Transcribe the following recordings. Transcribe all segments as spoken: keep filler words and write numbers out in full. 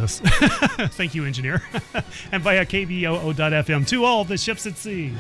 this. Thank you, engineer. And via K B O O dot F M to all the ships at sea.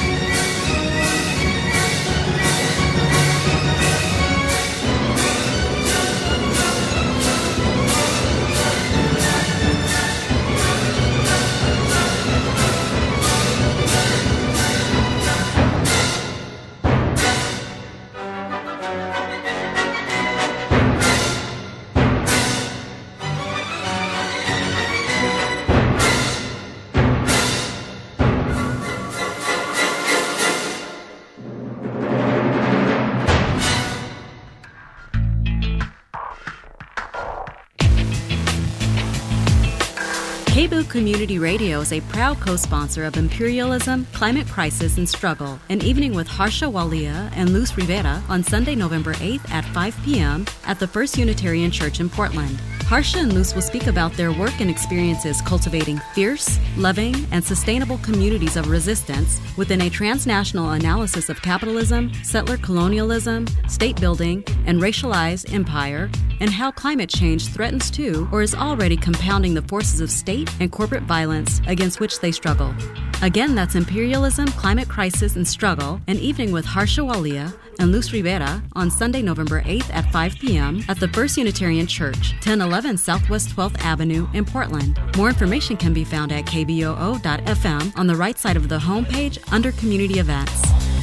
K B O O Community Radio is a proud co-sponsor of Imperialism, Climate Crisis, and Struggle, an evening with Harsha Walia and Luz Rivera on Sunday, November eighth at five p.m. at the First Unitarian Church in Portland. Harsha and Luz will speak about their work and experiences cultivating fierce, loving, and sustainable communities of resistance within a transnational analysis of capitalism, settler colonialism, state building, and racialized empire, and how climate change threatens to or is already compounding the forces of state and corporate violence against which they struggle. Again, that's Imperialism, Climate Crisis, and Struggle, an evening with Harsha Walia and Luz Rivera on Sunday, November eighth at five p.m. at the First Unitarian Church, ten eleven Southwest twelfth Avenue in Portland. More information can be found at K B O O dot F M on the right side of the homepage under Community Events.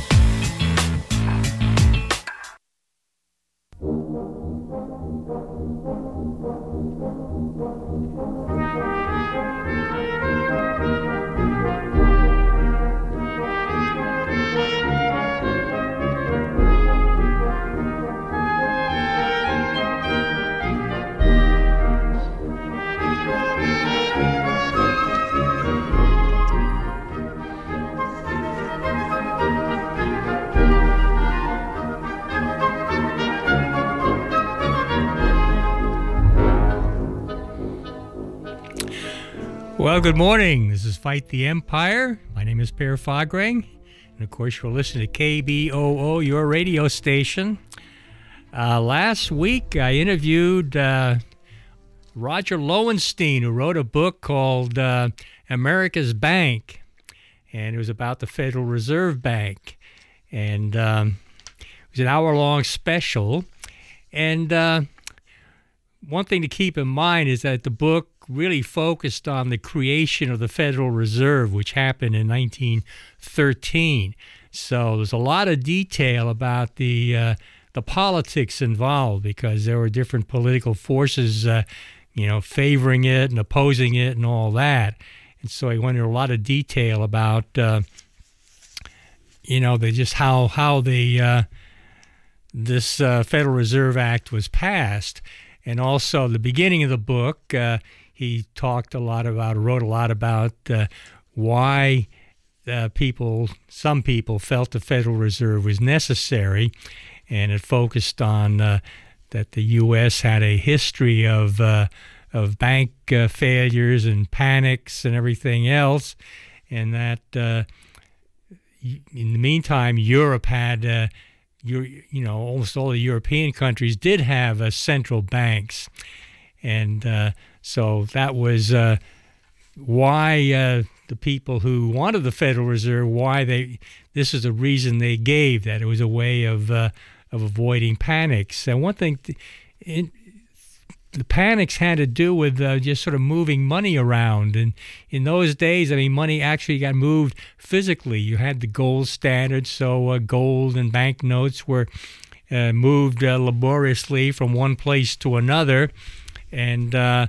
Well, good morning. This is Fight the Empire. My name is Per Fagrang. And, of course, you're listening to K B O O, your radio station. Uh, last week, I interviewed uh, Roger Lowenstein, who wrote a book called uh, America's Bank. And it was about the Federal Reserve Bank. And um, it was an hour-long special. And uh, one thing to keep in mind is that the book really focused on the creation of the Federal Reserve, which happened in nineteen thirteen. So there's a lot of detail about the uh, the politics involved, because there were different political forces, uh, you know, favoring it and opposing it and all that. And so he went into a lot of detail about, uh, you know, the, just how how the uh, this uh, Federal Reserve Act was passed, and also the beginning of the book. Uh, He talked a lot about, wrote a lot about uh, why uh, people, some people felt the Federal Reserve was necessary, and it focused on uh, that the U S had a history of uh, of bank uh, failures and panics and everything else, and that uh, in the meantime, Europe had, uh, you, you know, almost all the European countries did have uh, central banks, and uh, So that was uh, why uh, the people who wanted the Federal Reserve, why they, this is the reason they gave, that it was a way of uh, of avoiding panics. And one thing, it, the panics had to do with uh, just sort of moving money around. And in those days, I mean, money actually got moved physically. You had the gold standard, so uh, gold and banknotes were uh, moved uh, laboriously from one place to another. And uh,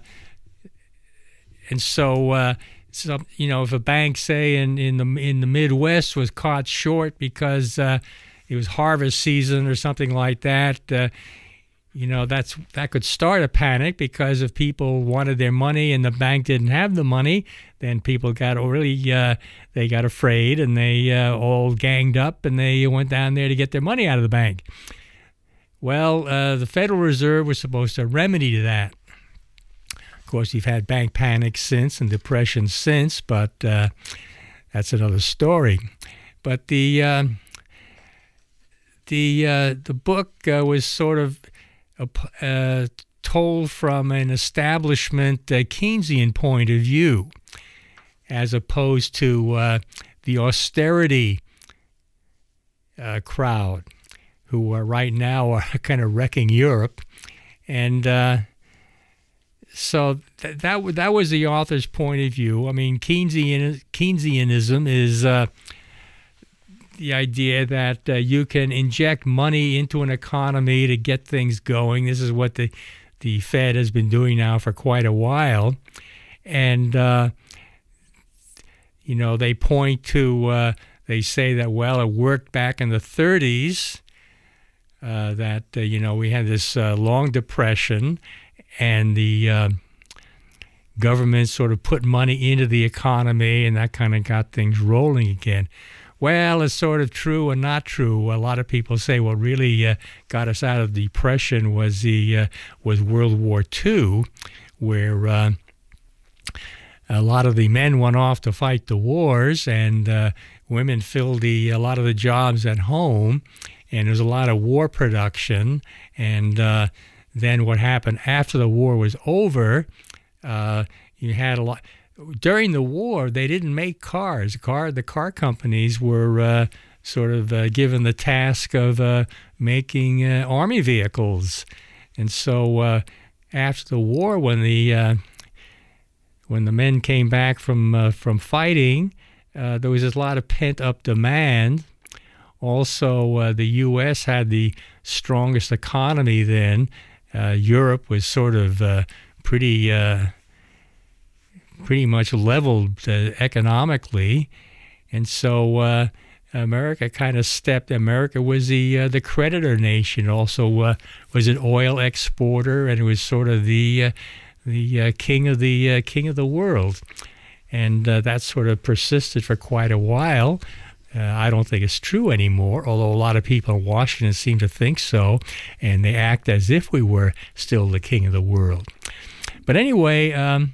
And so, uh, so, you know, if a bank, say in, in the in the Midwest, was caught short because uh, it was harvest season or something like that, uh, you know, that's that could start a panic, because if people wanted their money and the bank didn't have the money, then people got really uh, they got afraid, and they uh, all ganged up and they went down there to get their money out of the bank. Well, uh, the Federal Reserve was supposed to remedy to that. Of course, you've had bank panics since and depressions since, but uh, that's another story. But the uh, the uh, the book uh, was sort of uh, told from an establishment uh, Keynesian point of view, as opposed to uh, the austerity uh, crowd, who are right now are kind of wrecking Europe. And uh, so th- that w- that was the author's point of view. I mean, Keynesian Keynesianism is uh, the idea that uh, you can inject money into an economy to get things going. This is what the the Fed has been doing now for quite a while, and uh, you know they point to uh, they say that well it worked back in the thirties. Uh, that uh, you know we had this uh, long depression, and the uh, government sort of put money into the economy, and that kind of got things rolling again. Well, it's sort of true and not true. A lot of people say, well, really uh, got us out of the depression was the uh, was World War Two, where uh, a lot of the men went off to fight the wars, and uh, women filled the a lot of the jobs at home. And there's a lot of war production. And uh, then what happened after the war was over, uh, you had a lot. During the war, they didn't make cars. The car, the car companies were uh, sort of uh, given the task of uh, making uh, army vehicles. And so uh, after the war, when the uh, when the men came back from uh, from fighting, uh, there was a lot of pent-up demand. Also, uh, the U S had the strongest economy then. Uh, Europe was sort of uh, pretty, uh, pretty much leveled uh, economically, and so uh, America kind of stepped. America was the uh, the creditor nation. Also, uh, was an oil exporter, and it was sort of the uh, the uh, king of the uh, king of the world, and uh, that sort of persisted for quite a while. Uh, I don't think it's true anymore, although a lot of people in Washington seem to think so, and they act as if we were still the king of the world. But anyway, um,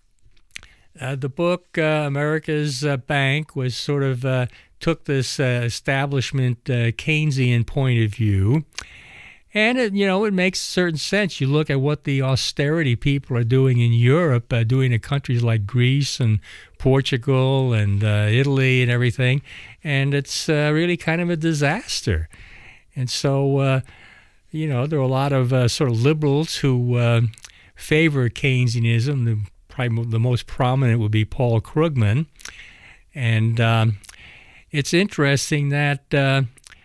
uh, the book, uh, America's uh, Bank, was sort of uh, took this uh, establishment uh, Keynesian point of view, and it, you know, it makes certain sense. You look at what the austerity people are doing in Europe, uh, doing in countries like Greece and Portugal and uh, Italy and everything, and it's uh, really kind of a disaster. And so, uh, you know, there are a lot of uh, sort of liberals who uh, favor Keynesianism. The, probably the most prominent would be Paul Krugman. And um, it's interesting that uh,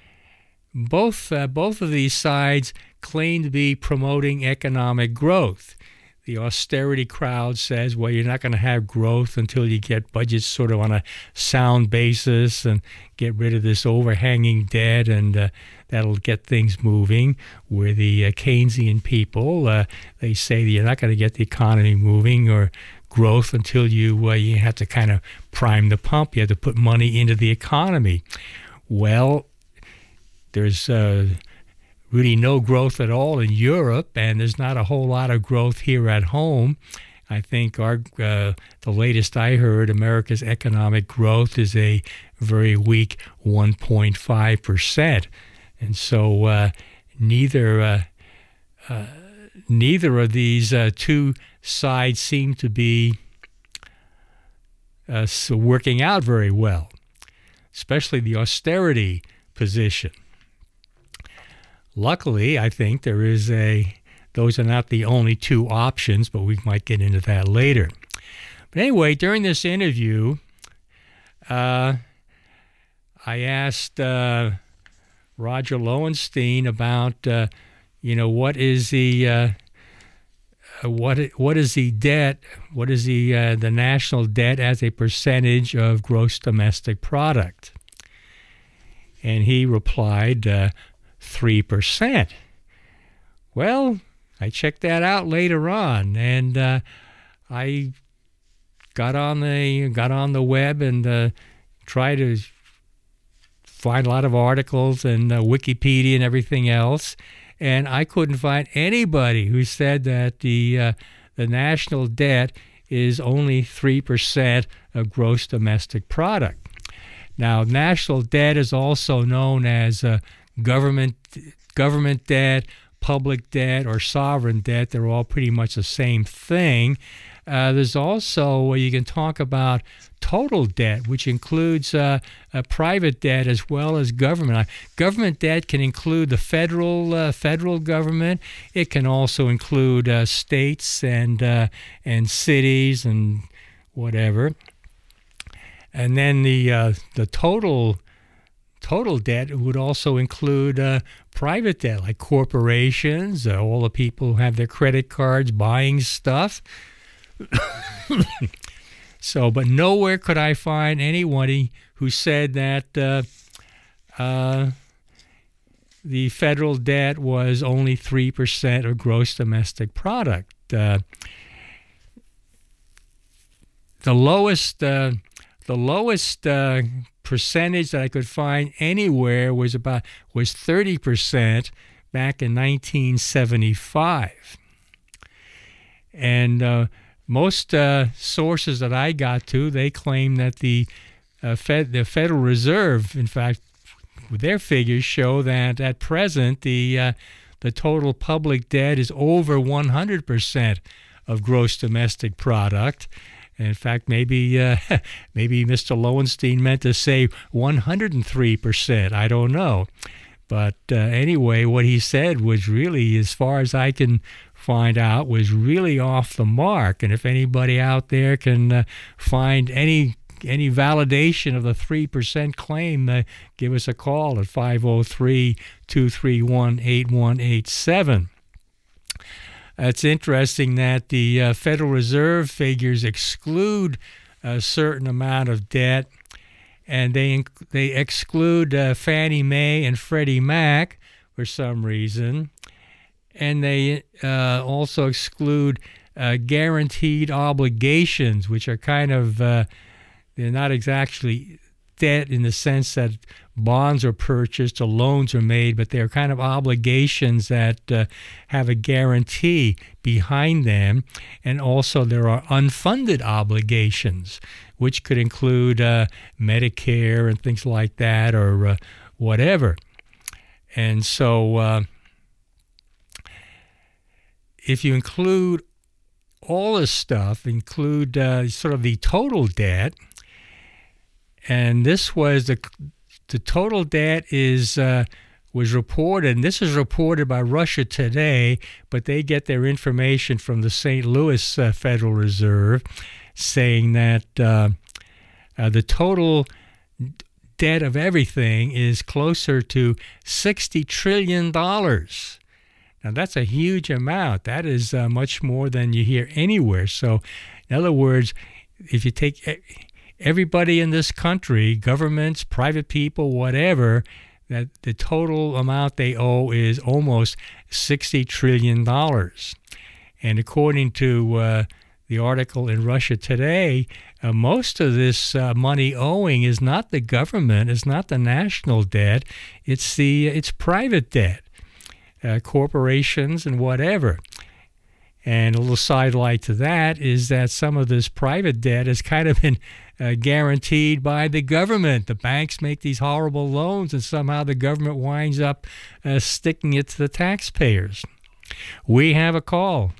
both uh, both of these sides claim to be promoting economic growth. The austerity crowd says, well, you're not going to have growth until you get budgets sort of on a sound basis and get rid of this overhanging debt, and uh, that'll get things moving. Where the uh, Keynesian people, uh, they say that you're not going to get the economy moving or growth until you uh, you have to kind of prime the pump. You have to put money into the economy. Well, there's uh, really no growth at all in Europe, and there's not a whole lot of growth here at home. I think our uh, the latest I heard, America's economic growth is a very weak one point five percent, and so uh, neither uh, uh, neither of these uh, two sides seem to be uh, so working out very well, especially the austerity position. Luckily, I think there is a, those are not the only two options, but we might get into that later. But anyway, during this interview, uh, I asked uh, Roger Lowenstein about, uh, you know, what is the, uh, what what is the debt, what is the uh, the national debt as a percentage of gross domestic product? And he replied, uh, three percent. Well, I checked that out later on, and uh, I got on the got on the web and uh, tried to find a lot of articles and uh, Wikipedia and everything else, and I couldn't find anybody who said that the uh, the national debt is only three percent of gross domestic product. Now, national debt is also known as uh, government government debt, public debt or sovereign debt. They're all pretty much the same thing. Uh, there's also, you can talk about total debt, which includes uh, uh, private debt as well as government. Uh, government debt can include the federal uh, federal government. It can also include uh, states and uh, and cities and whatever. And then the uh, the total total debt would also include uh, private debt, like corporations, uh, all the people who have their credit cards buying stuff. So, but nowhere could I find anybody who said that uh, uh, the federal debt was only three percent of gross domestic product. Uh, the lowest, uh, the lowest uh, percentage that I could find anywhere was about was thirty percent back in nineteen seventy-five, and uh, most uh, sources that I got to, they claim that the uh, Fed, the Federal Reserve, in fact, their figures show that at present the uh, the total public debt is over one hundred percent of gross domestic product. In fact, maybe uh, maybe Mister Lowenstein meant to say one hundred three percent. I don't know. But uh, anyway, what he said was really, as far as I can find out, was really off the mark. And if anybody out there can uh, find any any validation of the three percent claim, uh, give us a call at five oh three, two three one, eight one eight seven. It's interesting that the uh, Federal Reserve figures exclude a certain amount of debt, and they they exclude uh, Fannie Mae and Freddie Mac for some reason, and they uh, also exclude uh, guaranteed obligations, which are kind of uh, they're not exactly debt in the sense that bonds are purchased or loans are made, but they're kind of obligations that uh, have a guarantee behind them. And also there are unfunded obligations, which could include uh, Medicare and things like that, or uh, whatever. And so uh, if you include all this stuff, include uh, sort of the total debt, and this was the the total debt is uh, was reported, and this is reported by Russia Today, but they get their information from the Saint Louis uh, Federal Reserve, saying that uh, uh, the total debt of everything is closer to sixty trillion dollars. Now, that's a huge amount. That is uh, much more than you hear anywhere. So, in other words, if you take everybody in this country, governments, private people, whatever, that the total amount they owe is almost sixty trillion dollars. And according to uh, the article in Russia Today, uh, most of this uh, money owing is not the government, it's not the national debt, it's the it's private debt, uh, corporations and whatever. And a little sidelight to that is that some of this private debt has kind of been uh, guaranteed by the government. The banks make these horrible loans, and somehow the government winds up uh, sticking it to the taxpayers. We have a call.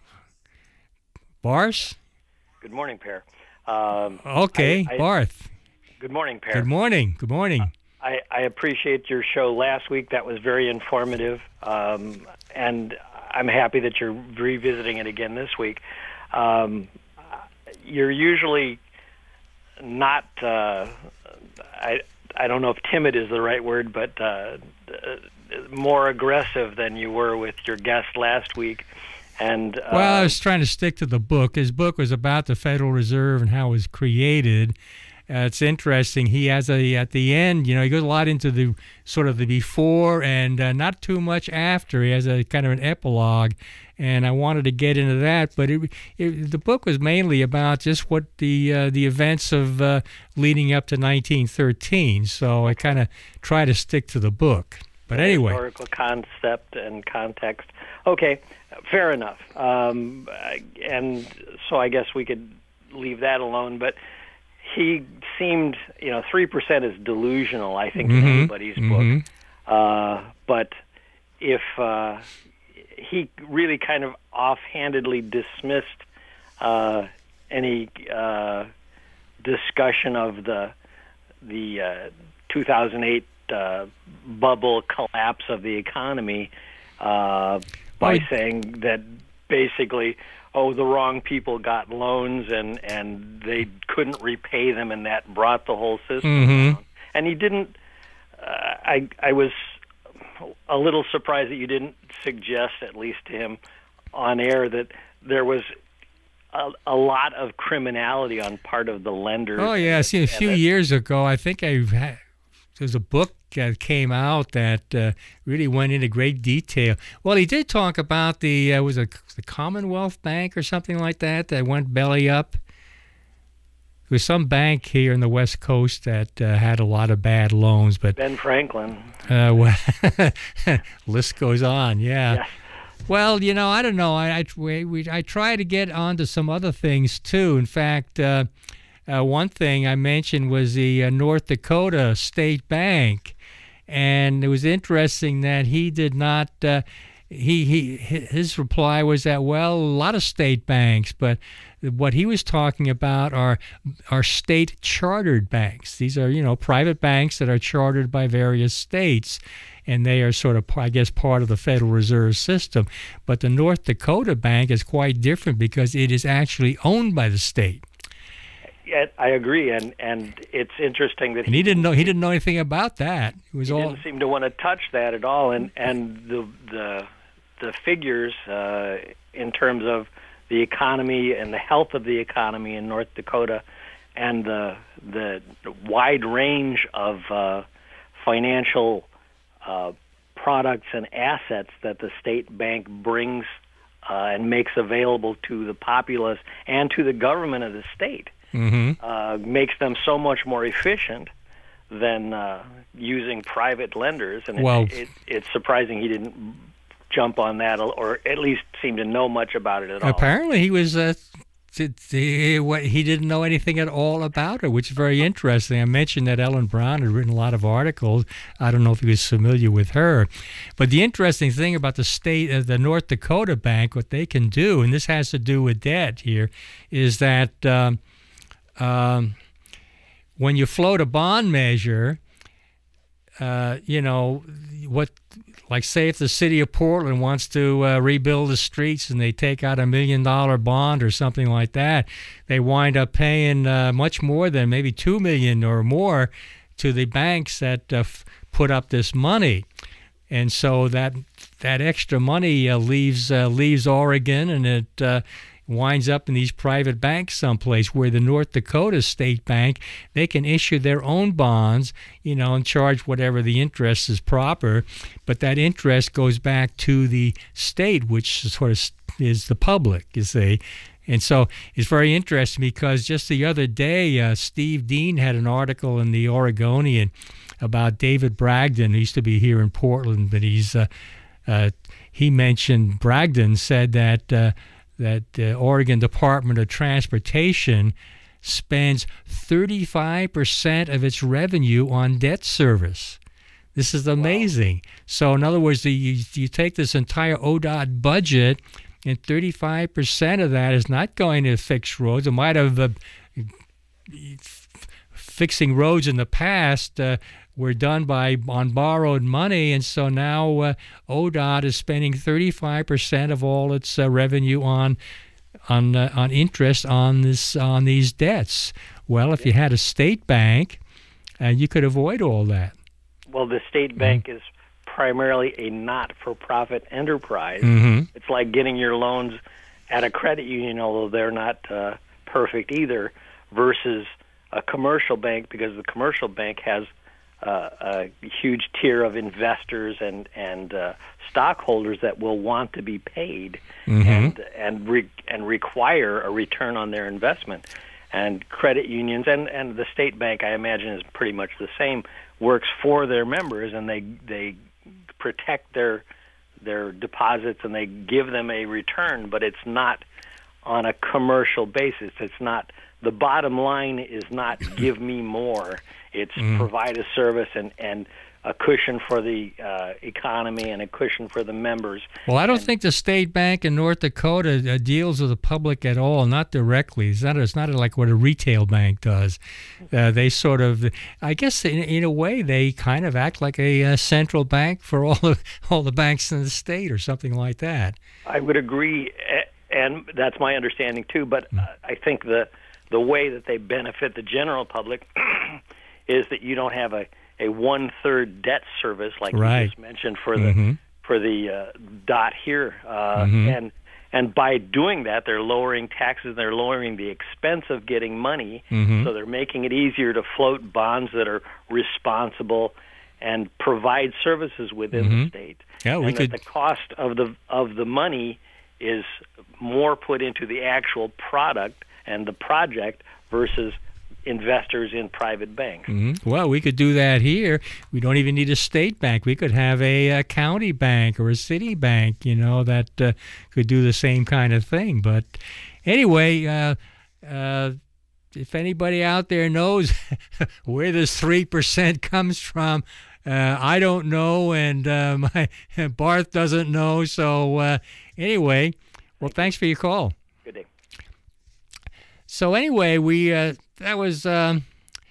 Barth? Good morning, Per. Um, okay, I, I, Barth. Good morning, Per. Good morning. Good morning. Uh, I, I appreciate your show last week. That was very informative, um, and I'm happy that you're revisiting it again this week. Um, you're usually not, uh, I, I don't know if timid is the right word, but uh, more aggressive than you were with your guest last week. And uh, well, I was trying to stick to the book. His book was about the Federal Reserve and how it was created. Uh, it's interesting. He has a, at the end, you know, he goes a lot into the sort of the before and uh, not too much after. He has a kind of an epilogue, and I wanted to get into that. But it, it, the book was mainly about just what the uh, the events of uh, leading up to nineteen thirteen. So I kind of try to stick to the book. But anyway. Historical concept and context. Okay, fair enough. Um, and so I guess we could leave that alone. But he seemed, you know, three percent is delusional, I think, mm-hmm. in anybody's mm-hmm. book. Uh, but if uh, he really kind of offhandedly dismissed uh, any uh, discussion of the the uh, two thousand eight uh, bubble collapse of the economy uh, by Well, saying that basically, oh, the wrong people got loans and, and they couldn't repay them, and that brought the whole system Mhm. down. And he didn't. Uh, I I was a little surprised that you didn't suggest, at least to him, on air, that there was a, a lot of criminality on part of the lenders. Oh yeah, see, a and few that- years ago, I think I had, there's a book that came out that uh, really went into great detail. Well, he did talk about the uh, was it the Commonwealth Bank or something like that that went belly up. There was some bank here in the West Coast that uh, had a lot of bad loans, but Ben Franklin. uh, well, list goes on. Yeah. Yes. Well, you know, I don't know. I I, we, we, I try to get onto some other things too. In fact, uh, uh, one thing I mentioned was the uh, North Dakota State Bank, and it was interesting that he did not. Uh, he he his reply was that, well, a lot of state banks, but what he was talking about are are state chartered banks. These are, you know, private banks that are chartered by various states, and they are sort of, I guess, part of the Federal Reserve System. But the North Dakota Bank is quite different because it is actually owned by the state. Yeah, I agree, and and it's interesting that And he didn't know he didn't know anything about that. It was he all didn't seem to want to touch that at all, and and the the the figures uh, in terms of the economy and the health of the economy in North Dakota, and the the wide range of uh, financial uh, products and assets that the state bank brings uh, and makes available to the populace and to the government of the state, Mhm. uh, makes them so much more efficient than uh, using private lenders. And Well- it, it, it's surprising he didn't jump on that, or at least seem to know much about it at all. Apparently, he was uh, t- t- what he didn't know anything at all about it, which is very interesting. I mentioned that Ellen Brown had written a lot of articles. I don't know if he was familiar with her, but the interesting thing about the state, uh, the North Dakota Bank, what they can do, and this has to do with debt here, is that um, um, when you float a bond measure, uh, you know what. Like, say, if the city of Portland wants to uh, rebuild the streets and they take out a million dollar bond or something like that, they wind up paying uh, much more than maybe two million or more to the banks that uh, f- put up this money. And so that that extra money uh, leaves uh, leaves Oregon, and it uh, winds up in these private banks someplace, where the North Dakota State Bank, they can issue their own bonds, you know, and charge whatever the interest is proper, but that interest goes back to the state, which sort of is the public, you see. And so it's very interesting because just the other day, uh, Steve Dean had an article in the Oregonian about David Bragdon, who used to be here in Portland, but he's uh, uh, he mentioned, Bragdon said that uh, that the Oregon Department of Transportation spends thirty-five percent of its revenue on debt service. This is amazing. Wow. So in other words, you, you take this entire O D O T budget, and thirty-five percent of that is not going to fix roads. It might have uh, fixing roads in the past uh, were done by on borrowed money, and so now uh, O D O T is spending thirty-five percent of all its uh, revenue on on uh, on interest on this on these debts. Well, if you had a state bank, uh, you could avoid all that. Well, the state bank mm-hmm. is primarily a not-for-profit enterprise. Mm-hmm. It's like getting your loans at a credit union, although they're not uh, perfect either, versus a commercial bank, because the commercial bank has uh, a huge tier of investors and and uh, stockholders that will want to be paid mm-hmm. and and re- and require a return on their investment. And credit unions and, and the state bank, I imagine, is pretty much the same. Works for their members, and they they protect their their deposits, and they give them a return, but it's not on a commercial basis. It's not, the bottom line is not give me more. It's mm. provide a service and, and a cushion for the uh, economy and a cushion for the members. Well, I don't and, think the State Bank in North Dakota uh, deals with the public at all, not directly. It's not, it's not like what a retail bank does. Uh, they sort of, I guess in, in a way, they kind of act like a uh, central bank for all the, all the banks in the state or something like that. I would agree, and that's my understanding too, but uh, I think the, the way that they benefit the general public is that you don't have a a one-third debt service, like right. you just mentioned, for mm-hmm. the for the uh, dot here, uh, mm-hmm. and and by doing that, they're lowering taxes, they're lowering the expense of getting money, mm-hmm. so they're making it easier to float bonds that are responsible and provide services within mm-hmm. the state. Yeah, we and could. That the cost of the of the money is more put into the actual product and the project versus investors in private banks. Mm-hmm. Well, we could do that here. We don't even need a state bank. We could have a, a county bank or a city bank, you know, that uh, could do the same kind of thing. But anyway, uh, uh, if anybody out there knows where this three percent comes from, uh, I don't know, and uh, my Barth doesn't know. So uh, anyway, well, thanks for your call. Good day. So anyway, we uh, that was um,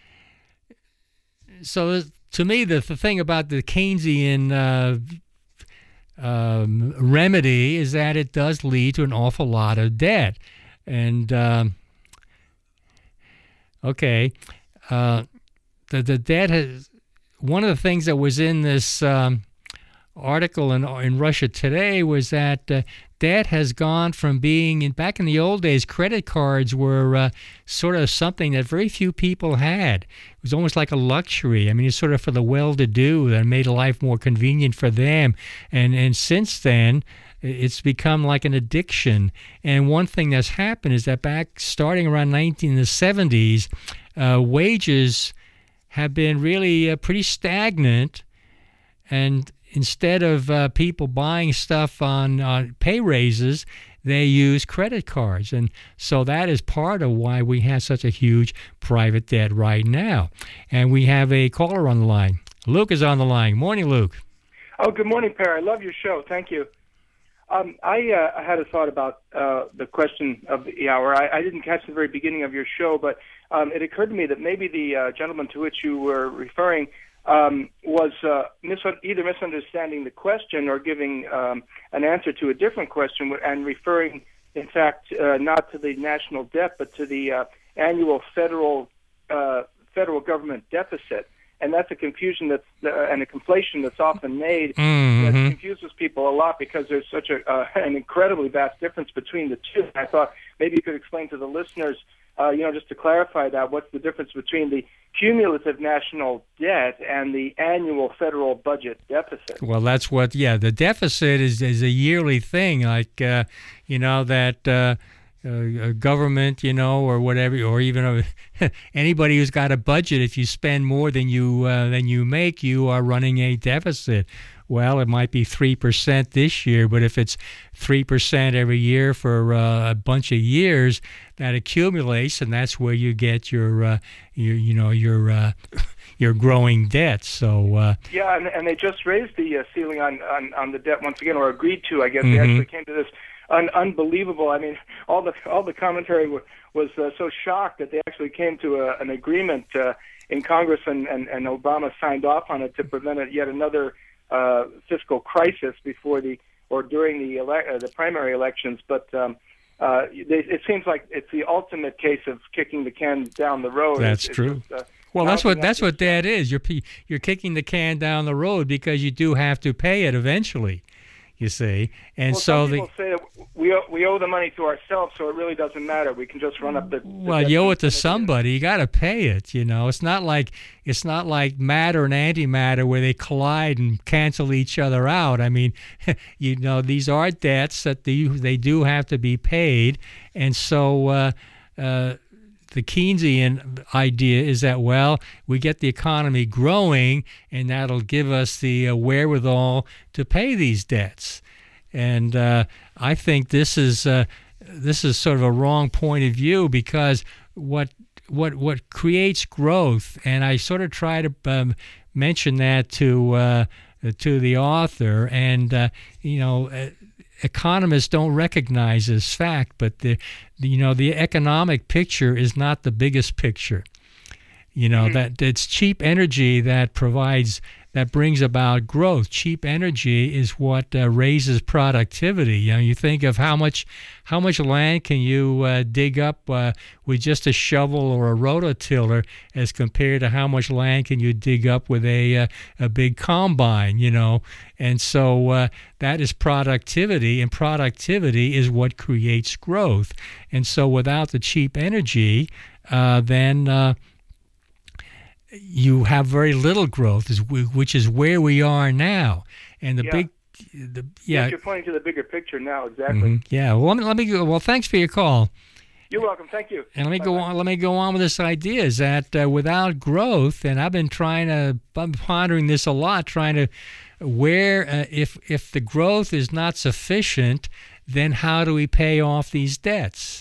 so to me the, the thing about the Keynesian uh, um, remedy is that it does lead to an awful lot of debt, and um, okay, uh, the the debt has one of the things that was in this um, article in in Russia Today was that uh, debt has gone from being in back in the old days, credit cards were uh, sort of something that very few people had. It was almost like a luxury. I mean, it's sort of for the well-to-do that made life more convenient for them. And and since then, it's become like an addiction. And one thing that's happened is that back starting around nineteen seventies, uh, wages have been really uh, pretty stagnant, and instead of uh, people buying stuff on uh, pay raises, they use credit cards. And so that is part of why we have such a huge private debt right now. And we have a caller on the line. Luke is on the line. Morning, Luke. Oh, good morning, Per. I love your show. Thank you. Um, I uh, had a thought about uh, the question of the hour. I, I didn't catch the very beginning of your show, but um, it occurred to me that maybe the uh, gentleman to which you were referring Um, was uh, mis- either misunderstanding the question or giving um, an answer to a different question and referring, in fact, uh, not to the national debt but to the uh, annual federal uh, federal government deficit. And that's a confusion that's uh, and a conflation that's often made mm-hmm. that confuses people a lot because there's such a uh, an incredibly vast difference between the two. And I thought maybe you could explain to the listeners, uh, you know, just to clarify that, what's the difference between the cumulative national debt and the annual federal budget deficit? Well, that's what, yeah, the deficit is, is a yearly thing, like, uh, you know, that uh, uh, government, you know, or whatever, or even a, anybody who's got a budget, if you spend more than you uh, than you make, you are running a deficit. Well, it might be three percent this year, but if it's three percent every year for uh, a bunch of years, that accumulates, and that's where you get your, uh, your you know, your uh, your growing debt. So uh, yeah, and, and they just raised the uh, ceiling on, on, on the debt once again, or agreed to. I guess mm-hmm. they actually came to this un- unbelievable. I mean, all the all the commentary w- was uh, so shocked that they actually came to a, an agreement uh, in Congress, and, and, and Obama signed off on it to prevent it yet another Uh, fiscal crisis before the or during the ele- uh, the primary elections, but um, uh, they, it seems like it's the ultimate case of kicking the can down the road. That's it's, true. It's just, uh, well, that's what that's what that is. You're you're kicking the can down the road because you do have to pay it eventually. You see, and well, so some the people say that we owe, we owe the money to ourselves, so it really doesn't matter. We can just run up the. the well, you owe it to somebody. You got to pay it. You know, it's not like it's not like matter and antimatter where they collide and cancel each other out. I mean, you know, these are debts that they they do have to be paid, and so. Uh, uh, The Keynesian idea is that, well, we get the economy growing, and that'll give us the uh, wherewithal to pay these debts. And uh, I think this is uh, this is sort of a wrong point of view, because what what what creates growth, and I sort of try to um, mention that to uh, to the author, and uh, you know. Uh, Economists don't recognize this fact, but the, the you know the economic picture is not the biggest picture. You know, mm-hmm. that it's cheap energy that provides that brings about growth. Cheap energy is what uh, raises productivity. You know, you think of how much how much land can you uh, dig up uh, with just a shovel or a rototiller, as compared to how much land can you dig up with a uh, a big combine. You know, and so uh, that is productivity, and productivity is what creates growth. And so, without the cheap energy, uh, then uh, you have very little growth, which is where we are now. And the yeah. big, the yeah, yes, you're pointing to the bigger picture now, exactly. Mm-hmm. Yeah. Well, let me, let me go. Well, thanks for your call. You're welcome. Thank you. And let me Bye-bye. go on. Let me go on with this idea: is that uh, without growth, and I've been trying to, I'm pondering this a lot, trying to, where uh, if if the growth is not sufficient, then how do we pay off these debts?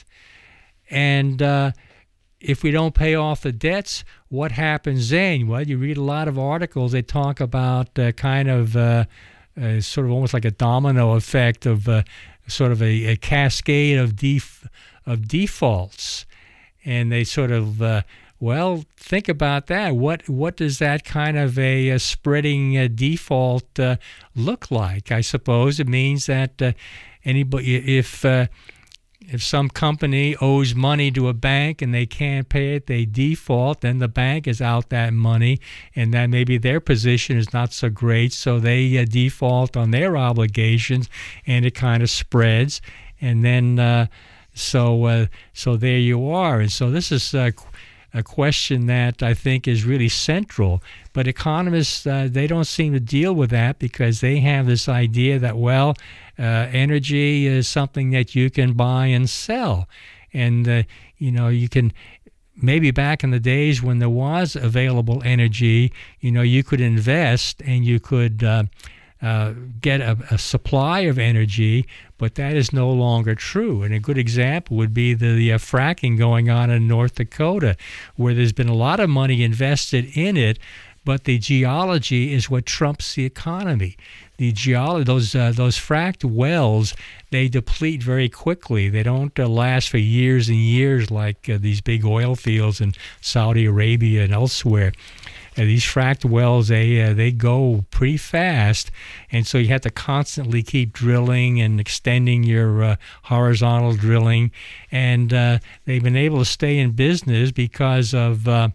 And uh, if we don't pay off the debts, what happens then? Well, you read a lot of articles. They talk about uh, kind of uh, uh, sort of almost like a domino effect of uh, sort of a, a cascade of def- of defaults, and they sort of uh, well think about that. What what does that kind of a, a spreading uh, default uh, look like? I suppose it means that uh, anybody if uh, If some company owes money to a bank and they can't pay it, they default, then the bank is out that money, and then maybe their position is not so great, so they uh, default on their obligations, and it kind of spreads. And then uh, so uh, so there you are. And so this is uh, a question that I think is really central. But economists, uh, they don't seem to deal with that, because they have this idea that, well, uh, energy is something that you can buy and sell. And, uh, you know, you can, maybe back in the days when there was available energy, you know, you could invest and you could uh, uh, get a, a supply of energy, but that is no longer true. And a good example would be the, the uh, fracking going on in North Dakota, where there's been a lot of money invested in it, but the geology is what trumps the economy. The geology, those uh, those fracked wells, they deplete very quickly. They don't uh, last for years and years like uh, these big oil fields in Saudi Arabia and elsewhere. Uh, these fracked wells, they uh, they go pretty fast, and so you have to constantly keep drilling and extending your uh, horizontal drilling. And uh, they've been able to stay in business because of uh,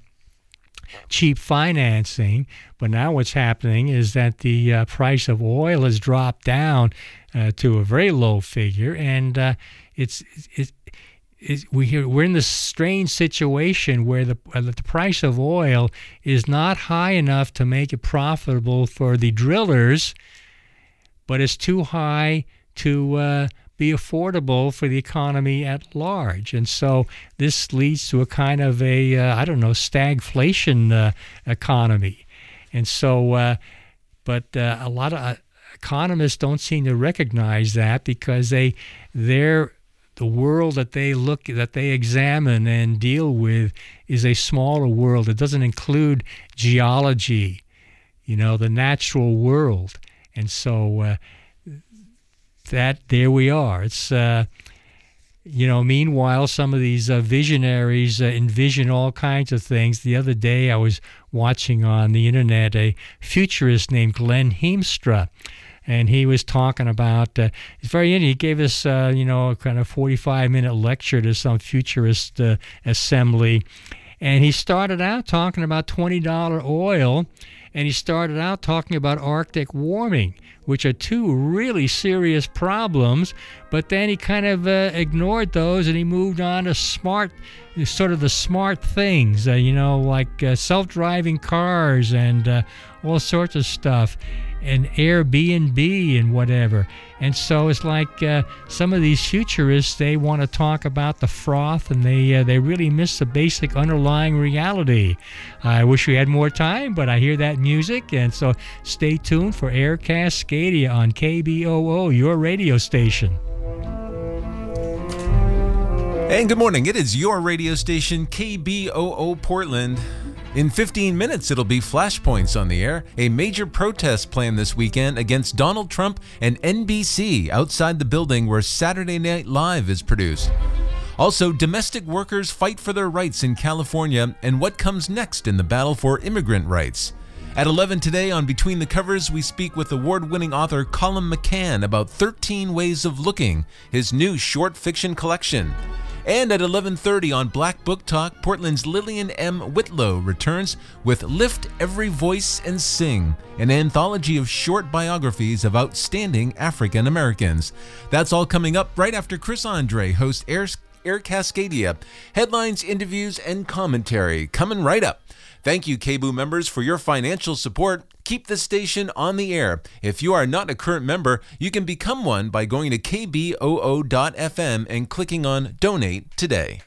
cheap financing. But now what's happening is that the uh, price of oil has dropped down uh, to a very low figure, and uh, it's it's. Is we hear, we're in this strange situation where the uh, the price of oil is not high enough to make it profitable for the drillers, but it's too high to uh, be affordable for the economy at large. And so this leads to a kind of a, uh, I don't know, stagflation uh, economy. And so, uh, but uh, a lot of uh, economists don't seem to recognize that, because they, they're, the world that they look, that they examine and deal with is a smaller world. It doesn't include geology, you know, the natural world. And so uh, that, there we are. It's, uh, you know, meanwhile, some of these uh, visionaries uh, envision all kinds of things. The other day I was watching on the internet a futurist named Glenn Heemstra. And he was talking about, uh, it's very interesting. He gave us, uh, you know, a kind of forty-five minute lecture to some futurist uh, assembly. And he started out talking about twenty dollars oil, and he started out talking about Arctic warming, which are two really serious problems. But then he kind of uh, ignored those, and he moved on to smart, sort of the smart things, uh, you know, like uh, self-driving cars and uh, all sorts of stuff, and Airbnb and whatever. And so it's like uh, some of these futurists, they want to talk about the froth, and they uh, they really miss the basic underlying reality. I wish we had more time, but I hear that music, and so stay tuned for Air Cascadia on K B O O, your radio station. And good morning. It is your radio station, K B O O Portland. In fifteen minutes, it'll be Flashpoints on the air. A major protest planned this weekend against Donald Trump and N B C outside the building where Saturday Night Live is produced. Also, domestic workers fight for their rights in California and what comes next in the battle for immigrant rights. At eleven today on Between the Covers, we speak with award-winning author Colum McCann about thirteen Ways of Looking, his new short fiction collection. And at eleven thirty on Black Book Talk, Portland's Lillian M. Whitlow returns with Lift Every Voice and Sing, an anthology of short biographies of outstanding African Americans. That's all coming up right after Chris Andre hosts Air, Air Cascadia. Headlines, interviews, and commentary coming right up. Thank you, K B O O members, for your financial support. Keep the station on the air. If you are not a current member, you can become one by going to K B O O dot F M and clicking on Donate today.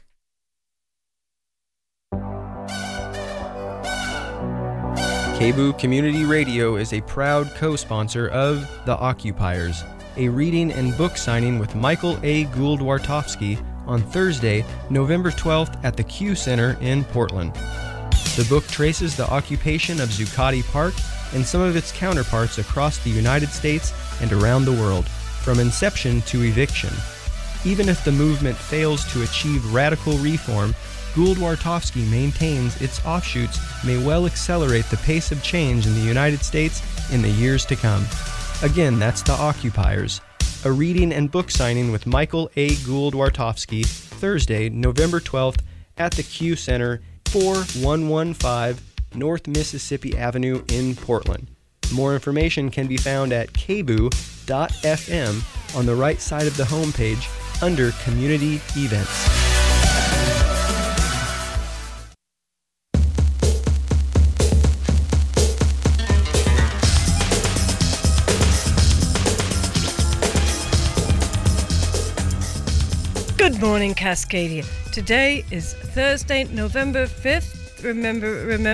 K B O O Community Radio is a proud co-sponsor of The Occupiers, a reading and book signing with Michael A. Gould-Wartofsky on Thursday, November twelfth at the Q Center in Portland. The book traces the occupation of Zuccotti Park and some of its counterparts across the United States and around the world, from inception to eviction. Even if the movement fails to achieve radical reform, Gould-Wartofsky maintains its offshoots may well accelerate the pace of change in the United States in the years to come. Again, that's The Occupiers, a reading and book signing with Michael A. Gould-Wartofsky, Thursday, November twelfth at the Q Center, four one one five North Mississippi Avenue in Portland. More information can be found at K B O O dot F M on the right side of the homepage under Community Events. Good morning, Cascadia. Today is Thursday, November fifth. Remember, remember.